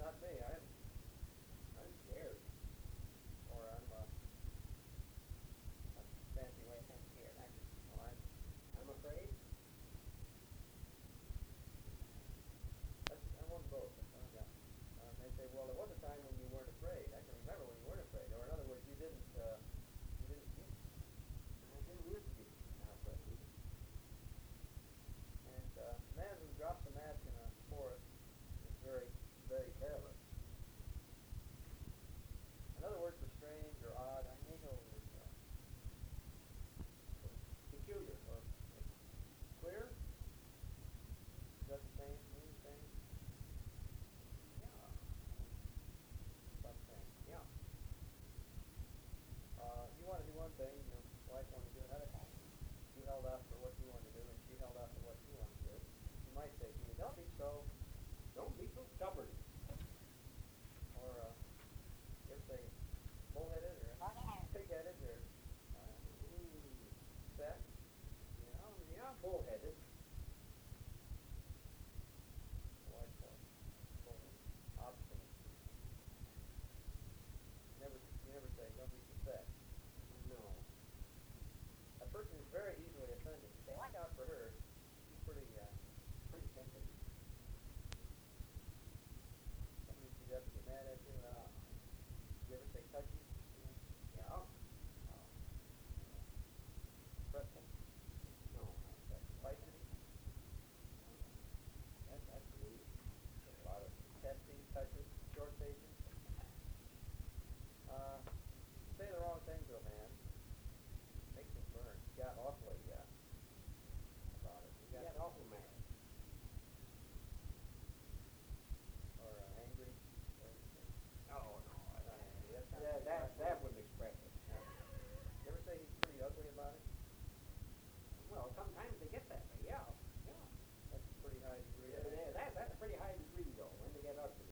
not me. I'm scared. Or that's a fancy way of saying scared. Well, I'm afraid. I want both. Yeah. They say, well, there was a time when you weren't afraid. I can remember when you weren't afraid. Or in other words, I didn't used to be afraid. And the man who drops a match in a forest is very, very careless. Another word for strange or odd, I may know is Peculiar. or queer. Is that the same? Mean the same? Yeah. About the same. Yeah. You want to do one thing, your wife wanted to do another. You held out for what you wanted to do, and she held out for what she wanted to do. You might say to you, don't be so, Don't be so stubborn. or you ever say bullheaded or pig-headed or set. Yeah, bullheaded. Wife bullheaded, obstinate. You never say, don't be so set. No. A person is very easily offended. You say, look out for her. She's pretty sensitive. Somebody she's up to get mad at you. You ever say touchy? Yeah. Fretful. No, not that. Feisty. That's rude. A lot of Testy. Touches. Short-faced. Say the wrong thing to a man. Makes him burn. He got awfully about it. you got awful mad. Or angry. Or anything. Oh no, Not angry. That's kind of that wouldn't express it. You ever say he's pretty ugly about it? Well, sometimes they get that way. Yeah. That's a pretty high degree. That's a pretty high